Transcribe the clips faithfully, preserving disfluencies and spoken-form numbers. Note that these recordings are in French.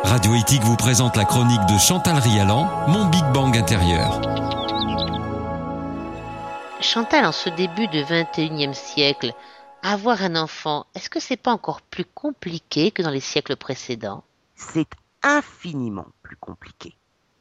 Radio Éthique vous présente la chronique de Chantal Rialan, Mon Big Bang intérieur. Chantal, en ce début du vingt et unième siècle, avoir un enfant, est-ce que c'est pas encore plus compliqué que dans les siècles précédents ? C'est infiniment plus compliqué.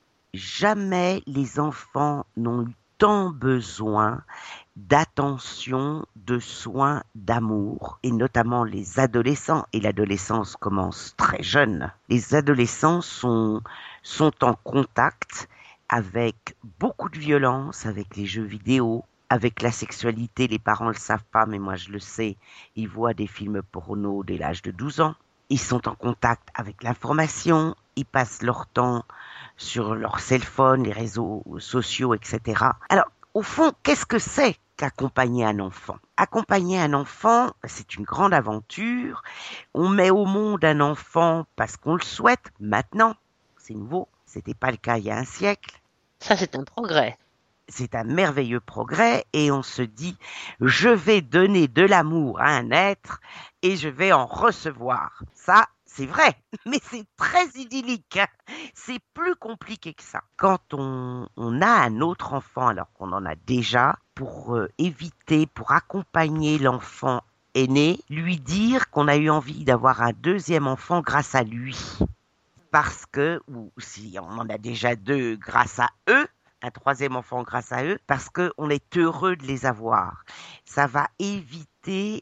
Jamais les enfants n'ont eu tant besoin d'attention, de soins, d'amour, et notamment les adolescents. Et l'adolescence commence très jeune. Les adolescents sont, sont en contact avec beaucoup de violence, avec les jeux vidéo, avec la sexualité. Les parents ne le savent pas, mais moi je le sais. Ils voient des films porno dès l'âge de douze ans. Ils sont en contact avec l'information. Ils passent leur temps sur leur cell phone, les réseaux sociaux, et cetera. Alors, au fond, qu'est-ce que c'est qu'accompagner un enfant ? Accompagner un enfant, c'est une grande aventure. On met au monde un enfant parce qu'on le souhaite. Maintenant, c'est nouveau. C'était pas le cas il y a un siècle. Ça, c'est un progrès. C'est un merveilleux progrès et on se dit, je vais donner de l'amour à un être et je vais en recevoir. Ça, c'est vrai, mais c'est très idyllique. C'est plus compliqué que ça. Quand on, on a un autre enfant, alors qu'on en a déjà, pour euh, éviter, pour accompagner l'enfant aîné, lui dire qu'on a eu envie d'avoir un deuxième enfant grâce à lui. Parce que, ou si on en a déjà deux grâce à eux, un troisième enfant grâce à eux, parce qu'on est heureux de les avoir. Ça va éviter,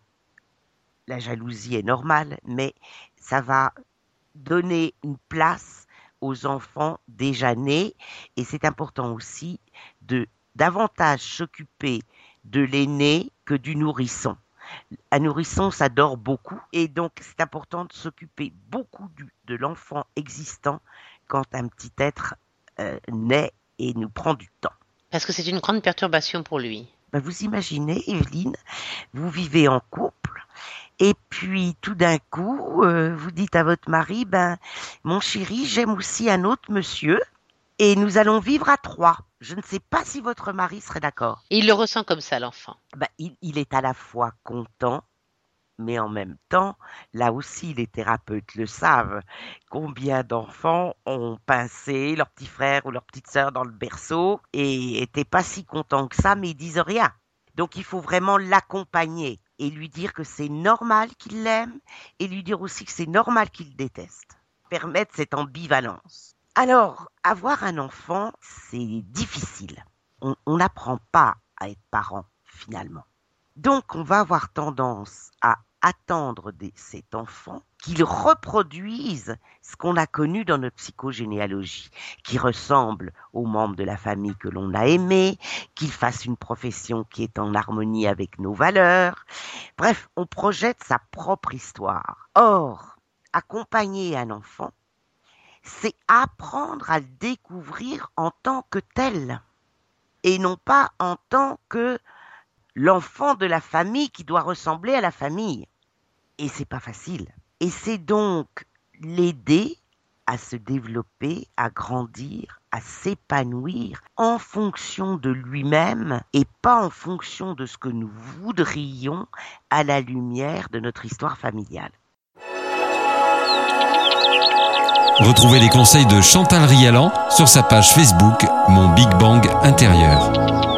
la jalousie est normale, mais ça va donner une place aux enfants déjà nés, et c'est important aussi de davantage s'occuper de l'aîné que du nourrisson. Un nourrisson, ça dort beaucoup, et donc c'est important de s'occuper beaucoup du, de l'enfant existant quand un petit être euh, naît et nous prend du temps. Parce que c'est une grande perturbation pour lui. Ben vous imaginez, Evelyne, vous vivez en couple, et puis tout d'un coup, euh, vous dites à votre mari, ben, mon chéri, j'aime aussi un autre monsieur, et nous allons vivre à trois. Je ne sais pas si votre mari serait d'accord. Et il le ressent comme ça, l'enfant. Ben, il, il est à la fois content, mais en même temps, là aussi, les thérapeutes le savent, combien d'enfants ont pincé leur petit frère ou leur petite sœur dans le berceau et étaient pas si contents que ça, mais ils disent rien. Donc il faut vraiment l'accompagner et lui dire que c'est normal qu'il l'aime et lui dire aussi que c'est normal qu'il le déteste. Permettre cette ambivalence. Alors, avoir un enfant, c'est difficile. On n'apprend pas à être parent, finalement. Donc, on va avoir tendance à attendre de cet enfant qu'il reproduise ce qu'on a connu dans notre psychogénéalogie, qu'il ressemble aux membres de la famille que l'on a aimé, qu'il fasse une profession qui est en harmonie avec nos valeurs. Bref, on projette sa propre histoire. Or, accompagner un enfant, c'est apprendre à le découvrir en tant que tel, et non pas en tant que l'enfant de la famille qui doit ressembler à la famille. Et c'est pas facile. Et c'est donc l'aider à se développer, à grandir, à s'épanouir en fonction de lui-même et pas en fonction de ce que nous voudrions à la lumière de notre histoire familiale. Retrouvez les conseils de Chantal Rialan sur sa page Facebook Mon Big Bang intérieur.